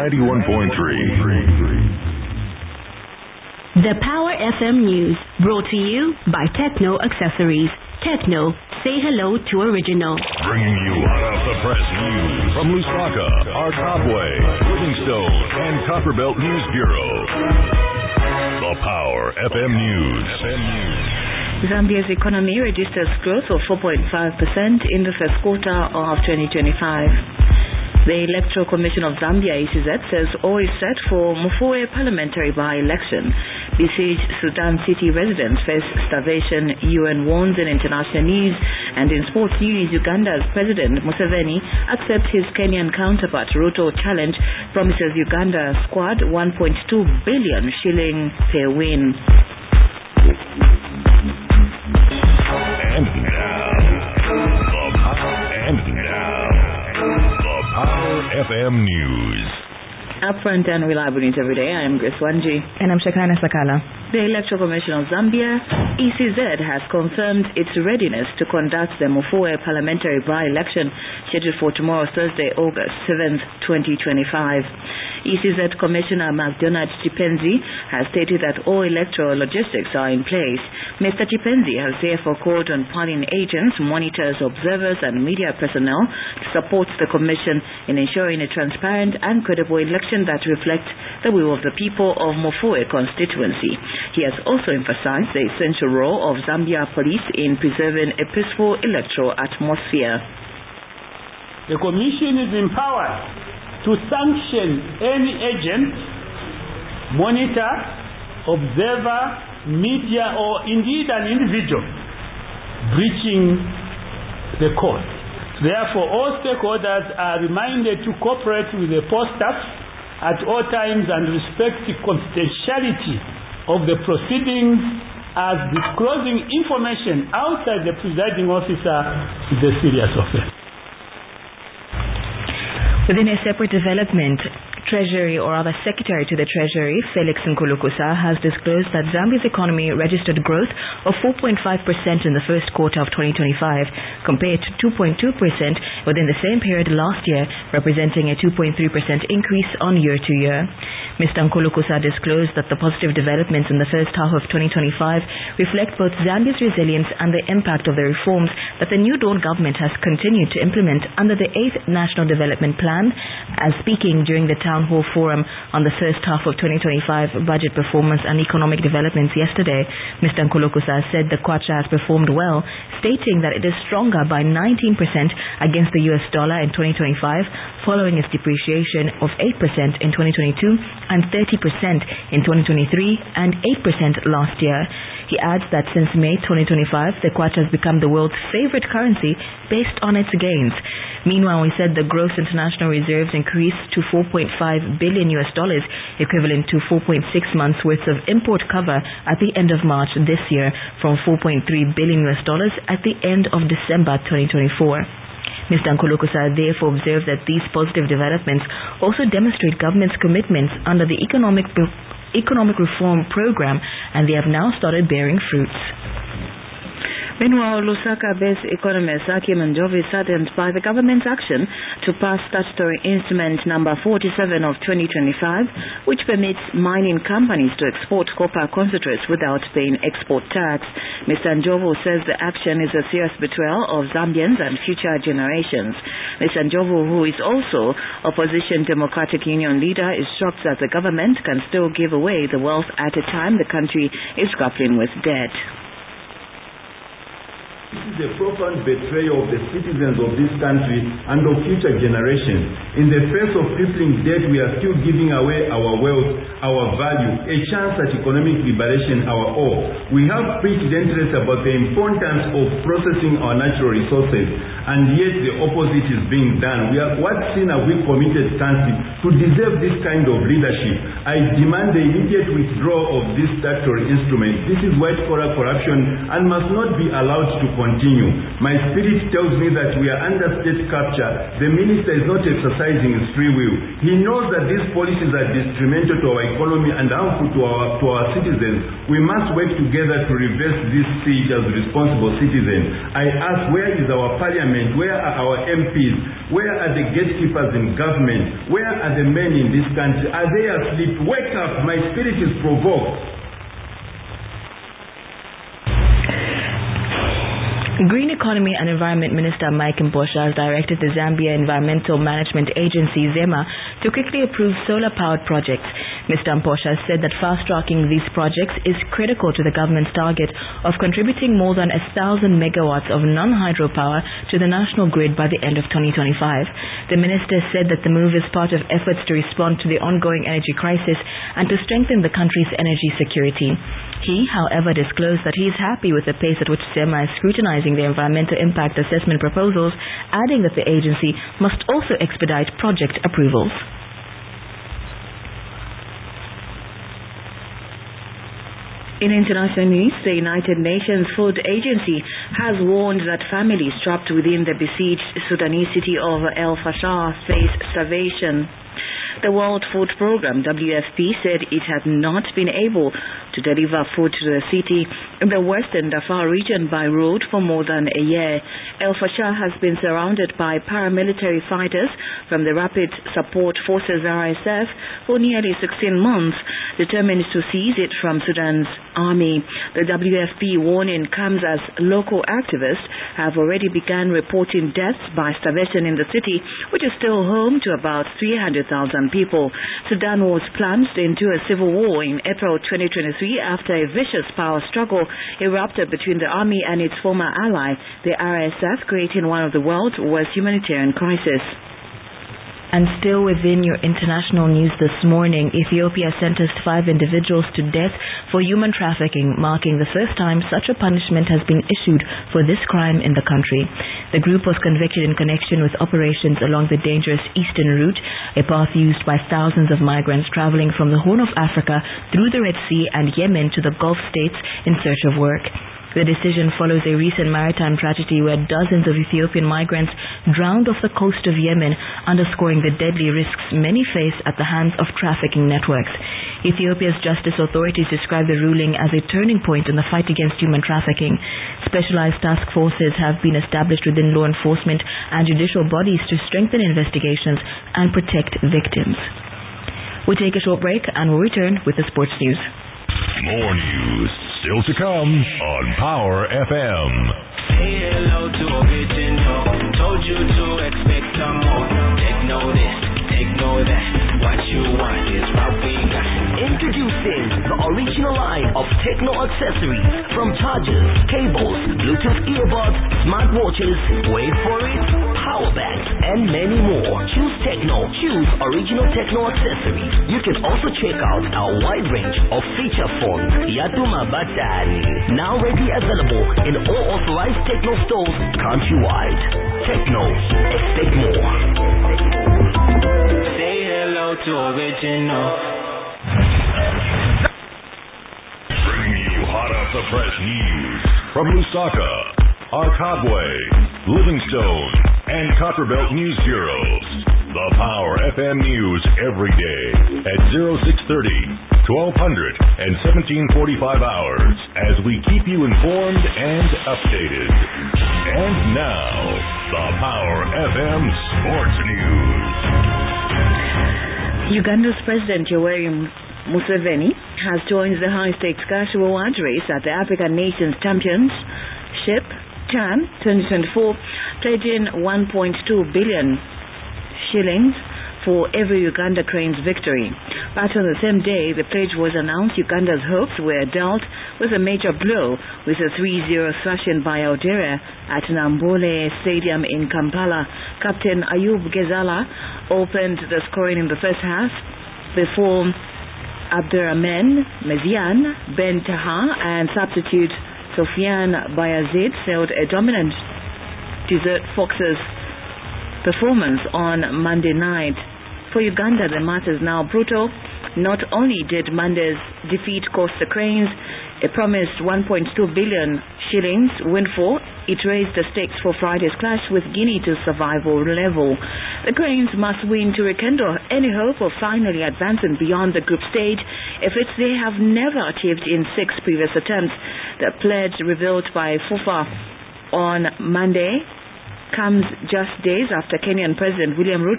91.3. The Power FM News, brought to you by Techno Accessories. Techno, say hello to original. Bringing you hot off the press news from Lusaka, Arkabwe, Livingstone, and Copperbelt News Bureau. The Power FM News. Zambia's economy registers growth of 4.5% in the first quarter of 2025. The Electoral Commission of Zambia, ECZ, says all is set for Mufue parliamentary by-election. Besieged Sudan City residents face starvation, UN warns in international news. And in sports news, Uganda's President Museveni accepts his Kenyan counterpart Ruto challenge, promises Uganda squad 1.2 billion shilling per win. And now, the Power FM News. Upfront and reliable news every day. I am Grace Wanji. And I'm Shakana Sakala. The Electoral Commission of Zambia, ECZ, has confirmed its readiness to conduct the Mufue parliamentary by-election scheduled for tomorrow, Thursday, August 7th, 2025. ECZ Commissioner McDonald Chipenzi has stated that all electoral logistics are in place. Mr. Chipenzi has therefore called on polling agents, monitors, observers, and media personnel to support the Commission in ensuring a transparent and credible election that reflects the will of the people of Mufue constituency. He has also emphasized the essential role of Zambia police in preserving a peaceful electoral atmosphere. The Commission is empowered to sanction any agent, monitor, observer, media, or indeed an individual breaching the code. Therefore, all stakeholders are reminded to cooperate with the post staff at all times and respect the confidentiality of the proceedings, as disclosing information outside the presiding officer is a serious offense. Within a separate development, Treasury, or rather Secretary to the Treasury, Felix Nkulukusa, has disclosed that Zambia's economy registered growth of 4.5% in the first quarter of 2025, compared to 2.2% within the same period last year, representing a 2.3% increase on year-to-year. Mr. Nkulukusa disclosed that the positive developments in the first half of 2025 reflect both Zambia's resilience and the impact of the reforms that the New Dawn government has continued to implement under the 8th National Development Plan. As speaking during the Town Hall Forum on the first half of 2025 budget performance and economic developments yesterday, Mr. Nkulukusa said the kwacha has performed well, stating that it is stronger by 19% against the US dollar in 2025, following its depreciation of 8% in 2022 and 30% in 2023 and 8% last year. He adds that since May 2025, the kwacha has become the world's favorite currency based on its gains. Meanwhile, he said the gross international reserves increased to $4.5 billion, equivalent to 4.6 months worth of import cover at the end of March this year, from $4.3 billion at the end of December 2024. Mr. Nkulukusa therefore observed that these positive developments also demonstrate government's commitments under the economic reform program, and they have now started bearing fruits. Meanwhile, Lusaka-based economist Akim Njovi is saddened by the government's action to pass statutory instrument number 47 of 2025, which permits mining companies to export copper concentrates without paying export tax. Mr. Njovu says the action is a serious betrayal of Zambians and future generations. Mr. Njovu, who is also opposition Democratic Union leader, is shocked that the government can still give away the wealth at a time the country is grappling with debt. This is a profound betrayal of the citizens of this country and of future generations. In the face of crippling debt, we are still giving away our wealth, our value, a chance at economic liberation, our all. We have preached interest about the importance of processing our natural resources, and yet the opposite is being done. What sin have we committed, country, to deserve this kind of leadership? I demand the immediate withdrawal of this statutory instrument. This is white-collar corruption and must not be allowed to continue. My spirit tells me that we are under state capture. The minister is not exercising his free will. He knows that these policies are detrimental to our economy and harmful to our citizens. We must work together to reverse this siege as responsible citizens. I ask, where is our parliament? Where are our MPs? Where are the gatekeepers in government? Where are the men in this country? Are they asleep? Wake up! My spirit is provoked. Green Economy and Environment Minister Mike Mposha has directed the Zambia Environmental Management Agency, ZEMA, to quickly approve solar-powered projects. Mr. Mposha said that fast-tracking these projects is critical to the government's target of contributing more than 1,000 megawatts of non-hydro power to the national grid by the end of 2025. The minister said that the move is part of efforts to respond to the ongoing energy crisis and to strengthen the country's energy security. He, however, disclosed that he is happy with the pace at which ZEMA is scrutinizing the environmental impact assessment proposals, adding that the agency must also expedite project approvals. In international news, the United Nations Food Agency has warned that families trapped within the besieged Sudanese city of El Fasher face starvation. The World Food Programme, WFP, said it had not been able to deliver food to the city in the western Darfur region by road for more than a year. El Fasher has been surrounded by paramilitary fighters from the Rapid Support Forces RSF for nearly 16 months, determined to seize it from Sudan's army. The WFP warning comes as local activists have already begun reporting deaths by starvation in the city, which is still home to about 300,000 people. Sudan was plunged into a civil war in April 2023 after a vicious power struggle erupted between the army and its former ally, the RSF, creating one of the world's worst humanitarian crises. And still within your international news this morning, Ethiopia sentenced 5 individuals to death for human trafficking, marking the first time such a punishment has been issued for this crime in the country. The group was convicted in connection with operations along the dangerous eastern route, a path used by thousands of migrants traveling from the Horn of Africa through the Red Sea and Yemen to the Gulf states in search of work. The decision follows a recent maritime tragedy where dozens of Ethiopian migrants drowned off the coast of Yemen, underscoring the deadly risks many face at the hands of trafficking networks. Ethiopia's justice authorities describe the ruling as a turning point in the fight against human trafficking. Specialized task forces have been established within law enforcement and judicial bodies to strengthen investigations and protect victims. We take a short break and we'll return with the sports news. More news still to come on Power FM. Say hello to original. Told you to expect some more. Take no this, take no that. What you want is what we got. Introducing the original line of techno accessories from chargers, cables, Bluetooth earbuds, smartwatches, wait for it, power banks, and many more. Choose techno, choose original techno accessories. You can also check out our wide range of feature phones, Yatuma Batani, now ready available in all authorized techno stores countrywide. Techno, expect more. Say hello to original. Bringing you hot off the press news from Lusaka, Arkabwe, Livingstone, and Copperbelt News Bureaus. The Power FM News every day at 0630, 1200, and 1745 hours as we keep you informed and updated. And now, the Power FM Sports News. Uganda's President Yoweri Museveni has joined the high-stakes cash reward race at the African Nations Championship CHAN 2024, pledging 1.2 billion shillings for every Uganda Cranes victory. But on the same day the pledge was announced, Uganda's hopes were dealt with a major blow with a 3-0 thrashing by Algeria at Nambole Stadium in Kampala. Captain Ayub Gezala opened the scoring in the first half before Abdurrahman Mezian, Ben Taha and substitute Sofiane Bayazid sailed a dominant Desert Foxes performance on Monday night. For Uganda, the matter is now brutal. Not only did Monday's defeat cost the Cranes A promised 1.2 billion shillings windfall, it raised the stakes for Friday's clash with Guinea to survival level. The Cranes must win to rekindle any hope of finally advancing beyond the group stage, a feat they have never achieved in 6 previous attempts. The pledge revealed by FUFA on Monday comes just days after Kenyan President William Ruto